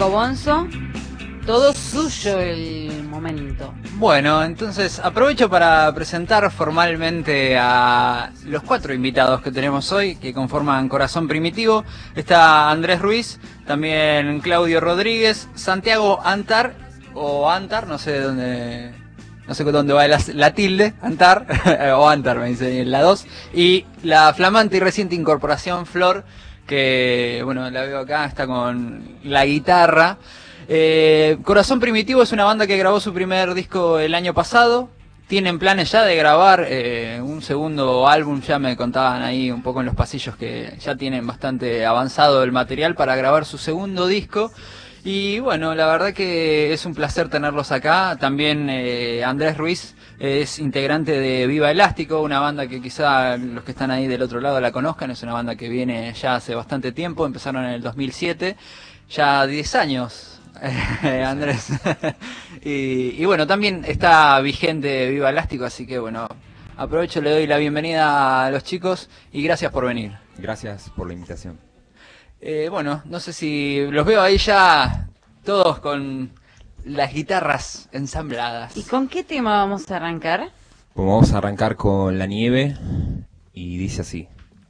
Nico Bonzo. Todo suyo el momento. Bueno, entonces aprovecho para presentar formalmente a los 4 invitados que tenemos hoy, que conforman Corazón Primitivo. Está Andrés Ruiz, también Claudio Rodríguez, Santiago Antar, o Antar, no sé dónde va la tilde, Antar, o Antar me dice la 2, y la flamante y reciente incorporación Flor, que bueno, la veo acá, está con la guitarra. Corazón Primitivo es una banda que grabó su primer disco el año pasado. Tienen planes ya de grabar un segundo álbum. Ya me contaban ahí un poco en los pasillos que ya tienen bastante avanzado el material para grabar su segundo disco. Y bueno, la verdad que es un placer tenerlos acá. También Andrés Ruiz es integrante de Viva Elástico, una banda que quizá los que están ahí del otro lado la conozcan. Es una banda que viene ya hace bastante tiempo, empezaron en el 2007, ya 10 años. Andrés. y bueno, también está vigente Viva Elástico, así que bueno, aprovecho, le doy la bienvenida a los chicos y gracias por venir. Gracias por la invitación. Bueno, no sé si los veo ahí ya todos con las guitarras ensambladas. ¿Y con qué tema vamos a arrancar? Pues vamos a arrancar con La Nieve y dice así.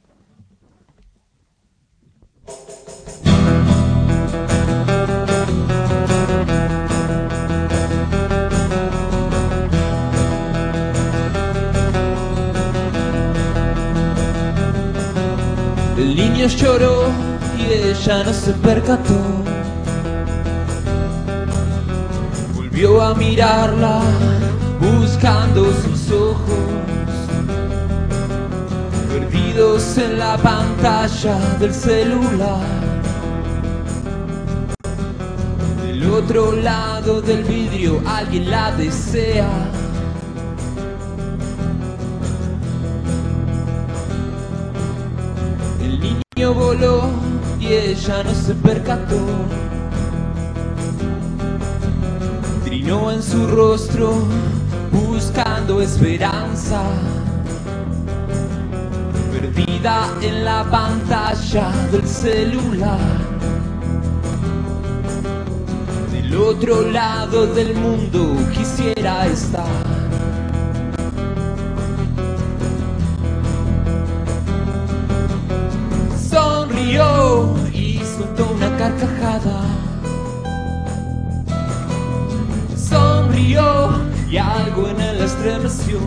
El niño lloró y ella no se percató. Volvió a mirarla buscando sus ojos, perdidos en la pantalla del celular. Del otro lado del vidrio alguien la desea. El niño voló y ella no se percató. Trinó en su rostro buscando esperanza, perdida en la pantalla del celular. Del otro lado del mundo quisiera estar. Sonrió y soltó una carcajada. Sonrió y algo en él estremeció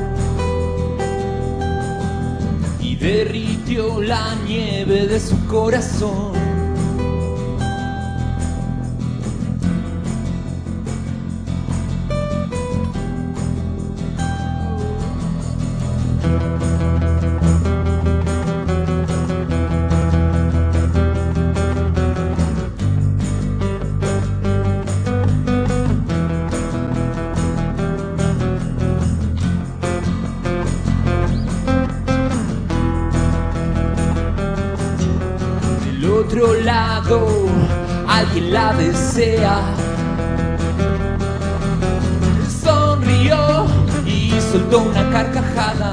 y derritió la nieve de su corazón. Otro lado, alguien la desea. Sonrió y soltó una carcajada.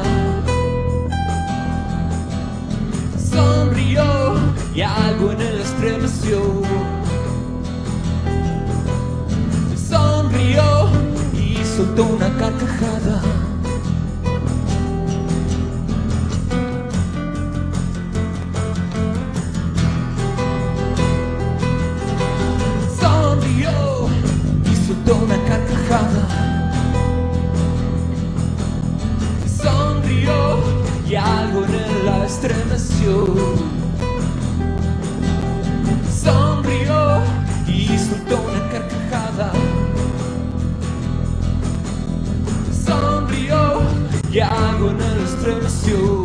Sonrió y algo en él estremeció. Sonrió y soltó una carcajada. Una carcajada. Sonrió y algo en él la estremeció. Sonrió y soltó una carcajada. Sonrió y algo en él estremeció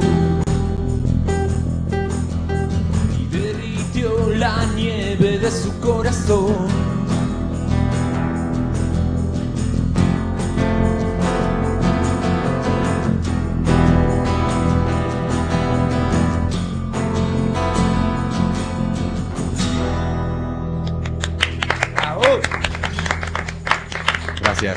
y derritió la nieve de su corazón. Gracias.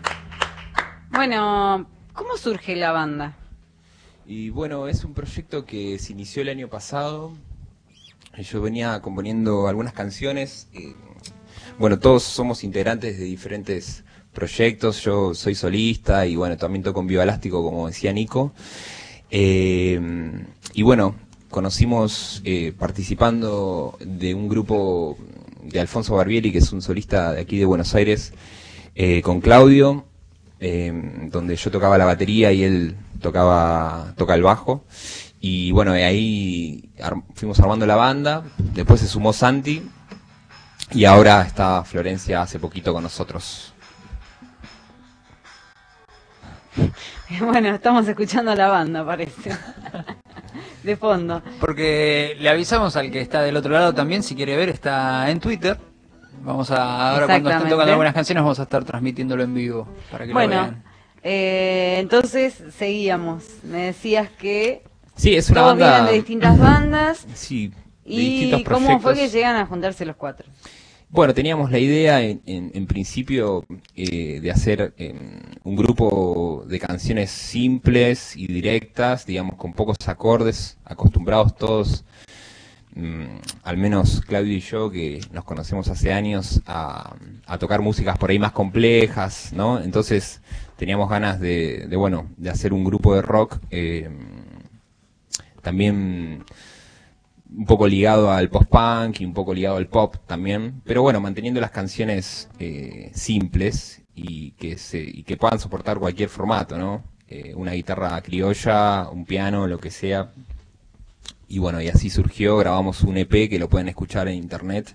Bueno, ¿cómo surge la banda? Y bueno, es un proyecto que se inició el año pasado. Yo venía componiendo algunas canciones Bueno, todos somos integrantes de diferentes proyectos. Yo soy solista y bueno, también toco en Viva Elástico, como decía Nico. Y bueno, conocimos participando de un grupo de Alfonso Barbieri, que es un solista de aquí de Buenos Aires, con Claudio, donde yo tocaba la batería y él toca el bajo. Y bueno, ahí fuimos armando la banda, después se sumó Santi y ahora está Florencia hace poquito con nosotros. Bueno, estamos escuchando a la banda, parece. De fondo. Porque le avisamos al que está del otro lado también, si quiere ver, está en Twitter. Ahora cuando estén tocando algunas canciones vamos a estar transmitiéndolo en vivo para que lo vean. Entonces seguíamos. Me decías que Sí, es una todos banda vienen de distintas bandas. Sí, de ¿Y distintos cómo proyectos. fue que llegan a juntarse los cuatro? Bueno, teníamos la idea en principio de hacer un grupo de canciones simples y directas, digamos, con pocos acordes, acostumbrados todos, al menos Claudio y yo, que nos conocemos hace años, a tocar músicas por ahí más complejas, ¿no? Entonces teníamos ganas de hacer un grupo de rock, también un poco ligado al post-punk y un poco ligado al pop también, pero bueno, manteniendo las canciones simples y que puedan soportar cualquier formato, ¿no? Una guitarra criolla, un piano, lo que sea. Y bueno, y así surgió, grabamos un EP que lo pueden escuchar en internet.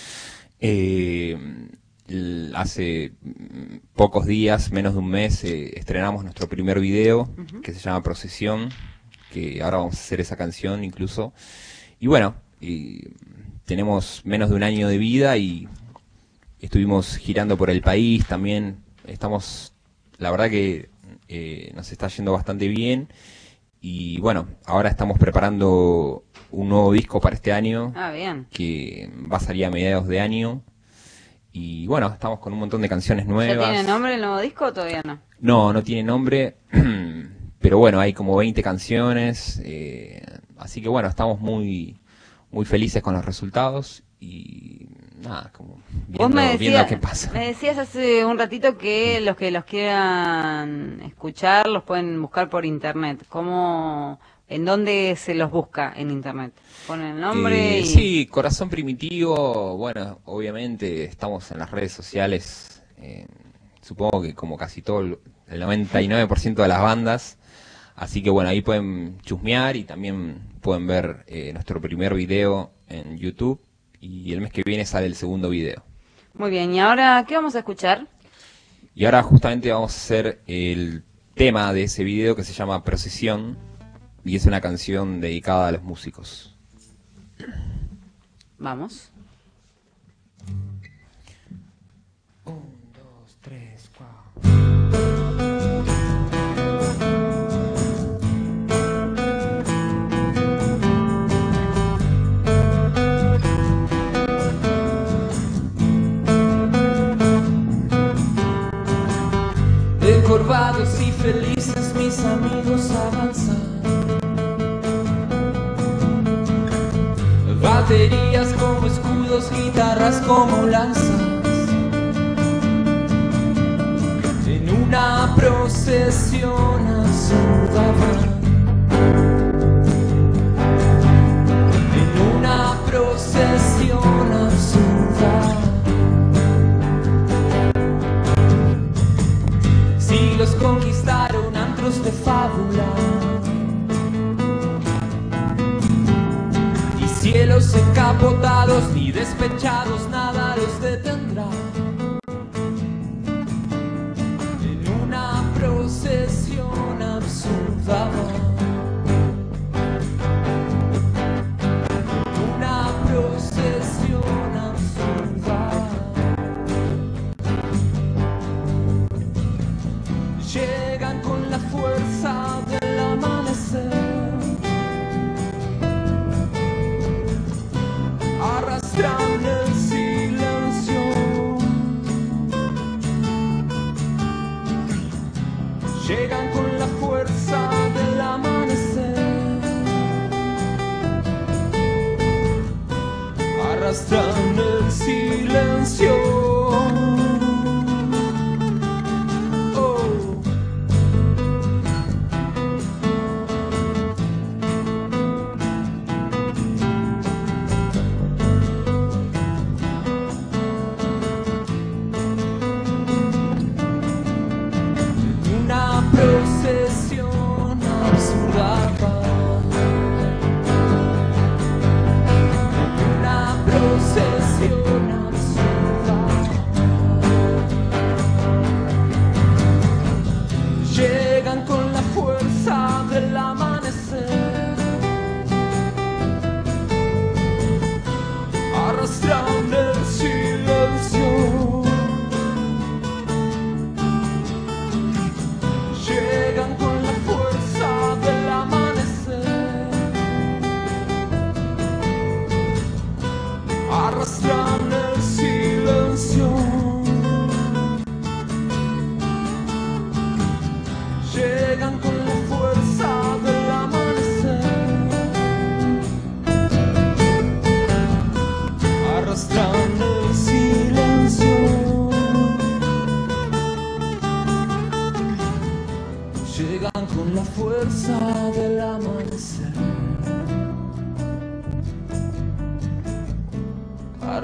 Hace pocos días, menos de un mes, estrenamos nuestro primer video, que se llama Procesión, que ahora vamos a hacer esa canción incluso. Y bueno, tenemos menos de un año de vida y estuvimos girando por el país también. La verdad que nos está yendo bastante bien. Y bueno, ahora estamos preparando un nuevo disco para este año. Ah, bien. Que va a salir a mediados de año. Y bueno, estamos con un montón de canciones nuevas. ¿Ya tiene nombre el nuevo disco o todavía no? No tiene nombre. Pero bueno, hay como 20 canciones. Así que bueno, estamos muy felices con los resultados. Y nada, como viendo qué pasa. Me decías hace un ratito que los quieran escuchar los pueden buscar por internet. ¿En dónde se los busca en internet? ¿Ponen el nombre? Sí, Corazón Primitivo. Bueno, obviamente estamos en las redes sociales. Supongo que como casi todo el 99% de las bandas. Así que bueno, ahí pueden chusmear y también pueden ver nuestro primer video en YouTube. Y el mes que viene sale el segundo video. Muy bien, ¿y ahora qué vamos a escuchar? Y ahora justamente vamos a hacer el tema de ese video que se llama Procesión. Y es una canción dedicada a los músicos. Vamos. 1, 2, 3, 4. Encorvados y felices mis amigos avanzan. Baterías como escudos, guitarras como lanzas. En una procesión absurda. En una procesión absurda. Siglos conquistaron antros de fábula y cielos encapotados ni despechados nada los detendrá. En una procesión absurda. Una procesión absurda. Llegan con la fuerza del amanecer, arrastran el silencio. Llegan con la fuerza del amanecer, arrastran el silencio.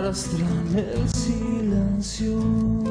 arrastran el silencio.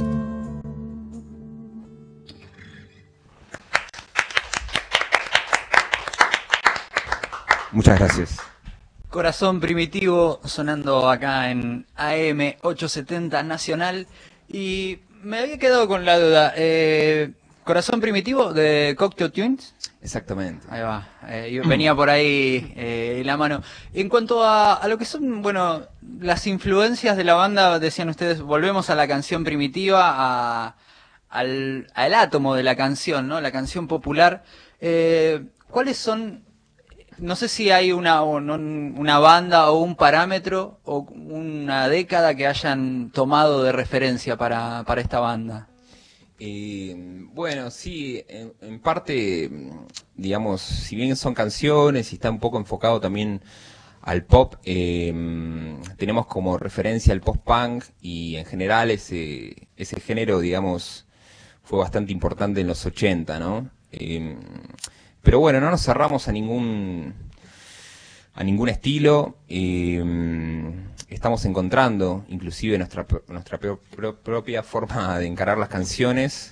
Muchas gracias. Corazón Primitivo sonando acá en AM 870 Nacional. Y me había quedado con la duda. Corazón Primitivo de Cocteau Twins. Exactamente. Ahí va. Yo venía por ahí la mano. En cuanto a lo que son, bueno, las influencias de la banda, decían ustedes, volvemos a la canción primitiva, al átomo de la canción, ¿no? La canción popular. ¿Cuáles son? No sé si hay una banda o un parámetro o una década que hayan tomado de referencia para esta banda. Bueno, sí, en parte, digamos, si bien son canciones y está un poco enfocado también al pop, tenemos como referencia el post-punk y en general ese género, digamos, fue bastante importante en los 80, ¿no? Pero bueno, no nos cerramos a ningún estilo. Estamos encontrando inclusive nuestra propia forma de encarar las canciones.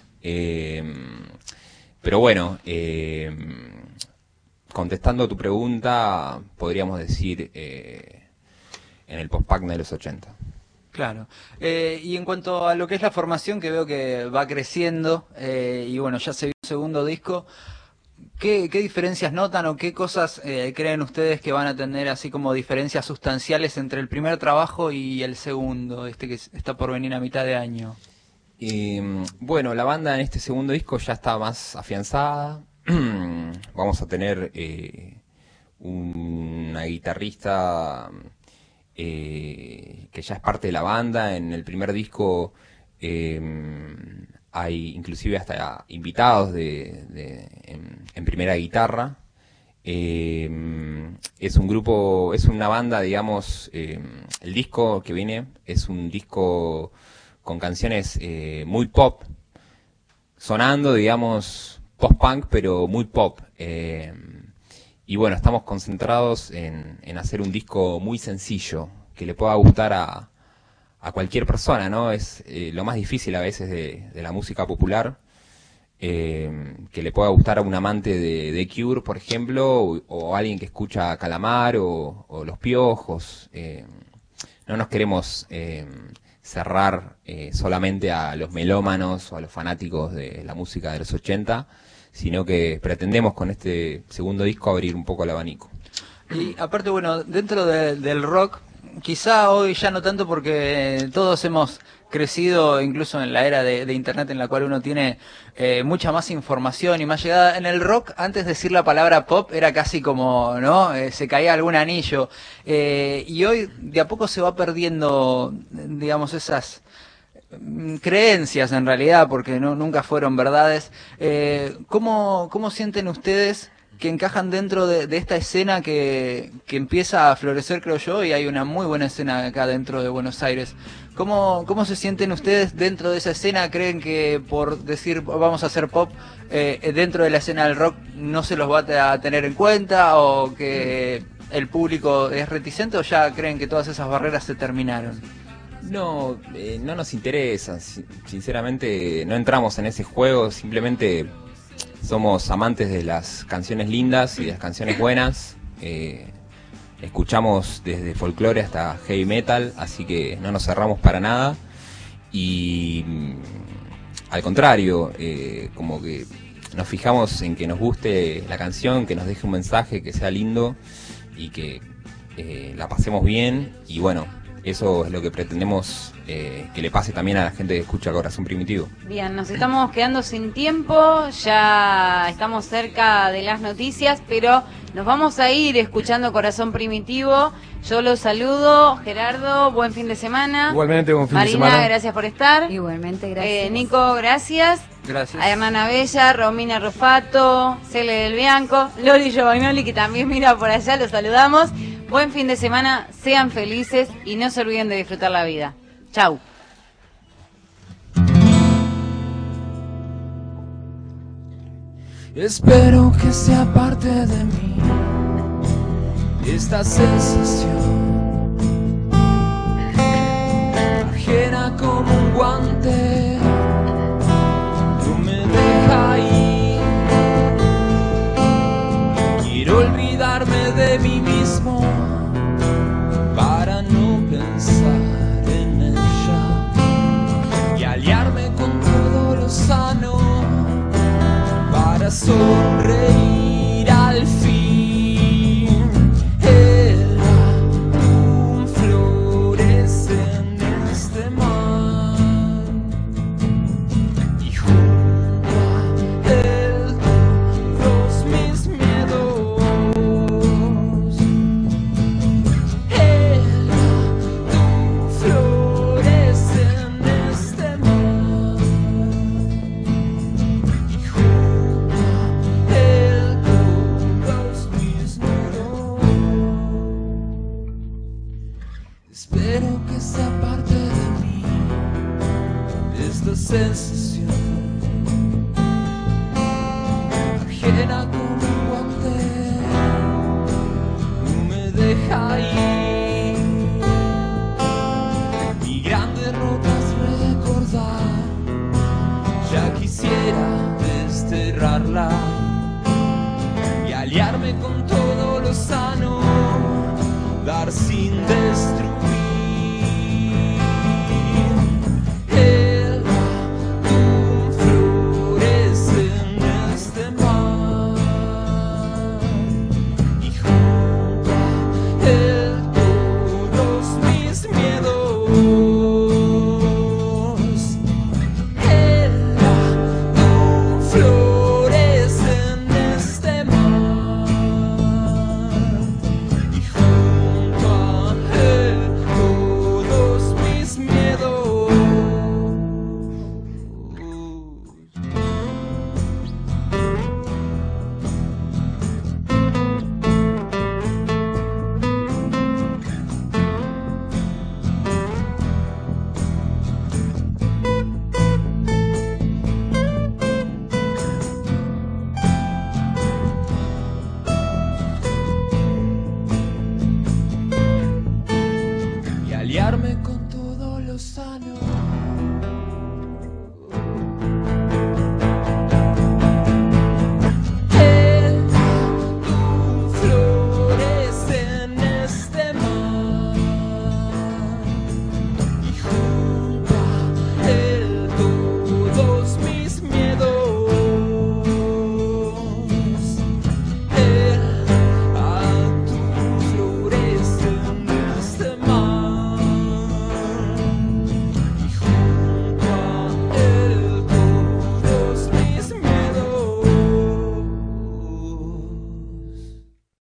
Pero bueno, contestando a tu pregunta, podríamos decir en el post-punk de los 80. Claro. Y en cuanto a lo que es la formación, que veo que va creciendo, y bueno, ya se vio un segundo disco, ¿qué diferencias notan o qué cosas creen ustedes que van a tener así como diferencias sustanciales entre el primer trabajo y el segundo, que está por venir a mitad de año? Bueno, la banda en este segundo disco ya está más afianzada. Vamos a tener una guitarrista que ya es parte de la banda. En el primer disco hay inclusive hasta invitados en primera guitarra. Es un grupo, es una banda, digamos, el disco que viene es un disco con canciones muy pop, sonando, digamos, post-punk, pero muy pop. Y bueno, estamos concentrados en hacer un disco muy sencillo, que le pueda gustar a cualquier persona, ¿no? Es lo más difícil a veces de la música popular, que le pueda gustar a un amante de Cure, por ejemplo, o alguien que escucha Calamar o Los Piojos. No nos queremos cerrar solamente a los melómanos o a los fanáticos de la música de los 80, sino que pretendemos con este segundo disco abrir un poco el abanico. Y aparte, bueno, dentro del rock, quizá hoy ya no tanto porque todos hemos crecido incluso en la era de internet en la cual uno tiene mucha más información y más llegada. En el rock, antes de decir la palabra pop era casi como, ¿no? Se caía algún anillo. Y hoy de a poco se va perdiendo, digamos, esas creencias en realidad, porque nunca fueron verdades. ¿Cómo sienten ustedes que encajan dentro de esta escena que empieza a florecer, creo yo, y hay una muy buena escena acá dentro de Buenos Aires? ¿Cómo se sienten ustedes dentro de esa escena? ¿Creen que por decir vamos a hacer pop, dentro de la escena del rock no se los va a tener en cuenta, o que el público es reticente, o ya creen que todas esas barreras se terminaron? No, no nos interesa, sinceramente no entramos en ese juego, simplemente somos amantes de las canciones lindas y de las canciones buenas. Escuchamos desde folclore hasta heavy metal, así que no nos cerramos para nada. Y al contrario, como que nos fijamos en que nos guste la canción, que nos deje un mensaje, que sea lindo y que la pasemos bien. Y bueno, eso es lo que pretendemos que le pase también a la gente que escucha Corazón Primitivo. Bien, nos estamos quedando sin tiempo, ya estamos cerca de las noticias, pero nos vamos a ir escuchando Corazón Primitivo. Yo los saludo, Gerardo, buen fin de semana. Igualmente, buen fin de Marina, semana. gracias por estar. Igualmente, gracias. Nico, gracias. Gracias. A Hernana Bella, Romina Rufato, Cele del Bianco, Lori Giovagnoli, que también mira por allá, los saludamos. Buen fin de semana, sean felices y no se olviden de disfrutar la vida. Chau. Espero que sea parte de mí esta sensación como un guante, no me deja ir. Quiero olvidarme de mí mismo para no pensar en ella y aliarme con todo lo sano para sonreír al fin. Espero que sea parte de mí esta sensación, ajena como un guante, no me deja ir. Mi gran derrota es recordar, ya quisiera desterrarla y aliarme con todo lo sano, dar sin destruir.